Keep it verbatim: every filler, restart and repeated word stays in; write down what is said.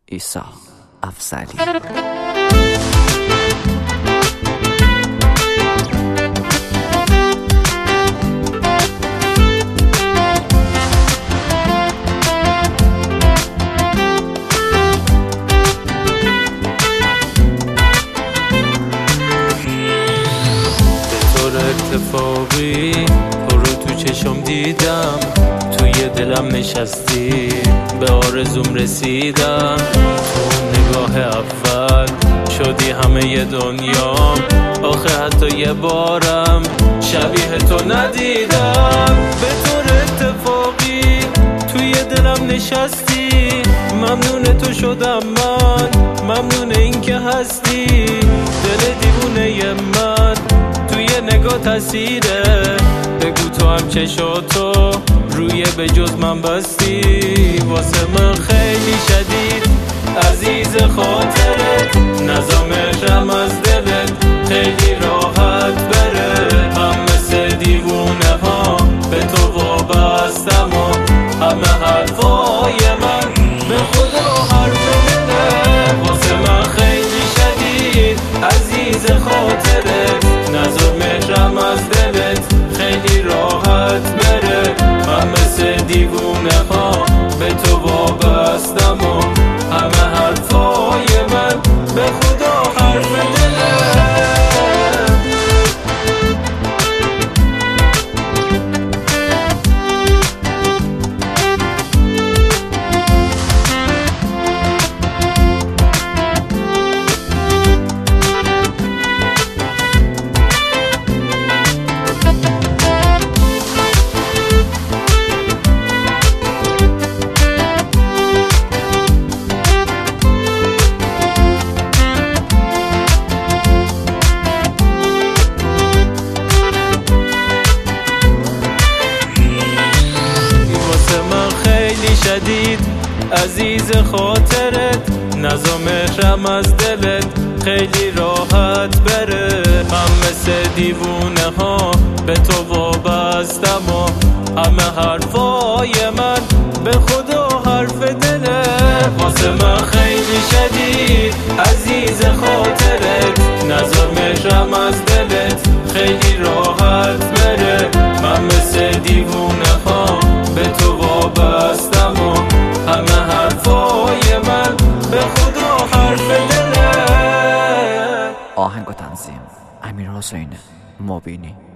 عیسی افضلی. اتفاقی تو رو تو چشم دیدم، توی دلم نشستی، به آرزوم رسیدم. تو نگاه اول شدی همه دنیام، آخه حتی یه بارم شبیه تو ندیدم. به طور اتفاقی توی دلم نشستی، ممنون تو شدم من، ممنون این که هستی. دل دیوونه من توی نگاه تاثیره، بگو تو هم چشاتو روی به جز من بستی. واسه من خیلی شدید عزیز خاطرت، نظامشم از دلت خیلی راحت بره. هم مثل دیوونه ها به تو وابستم و همه حرفای من به خدا حرف دله. واسه من خیلی شدید عزیز خاطرت، نظر مهرم از دلت خیلی راحت بره. من مثل دیوونه ها به تو وابستم و همه حرفای من به خدا حرف دله. شدید عزیز خاطرت، نظر مهرم از دلت خیلی راحت بره. من مثل دیوونه ها به تو وابستم و همه حرفای من به خدا حرف دله. واسه من خیلی شدید عزیز خاطرت، نظر مهرم از دلت خیلی راحت بره. من مثل دیوونه ها به تو وابستم و همه حرفای من به خدا حرف دله. آهنگ و تنظیم امیر حسین مبینی.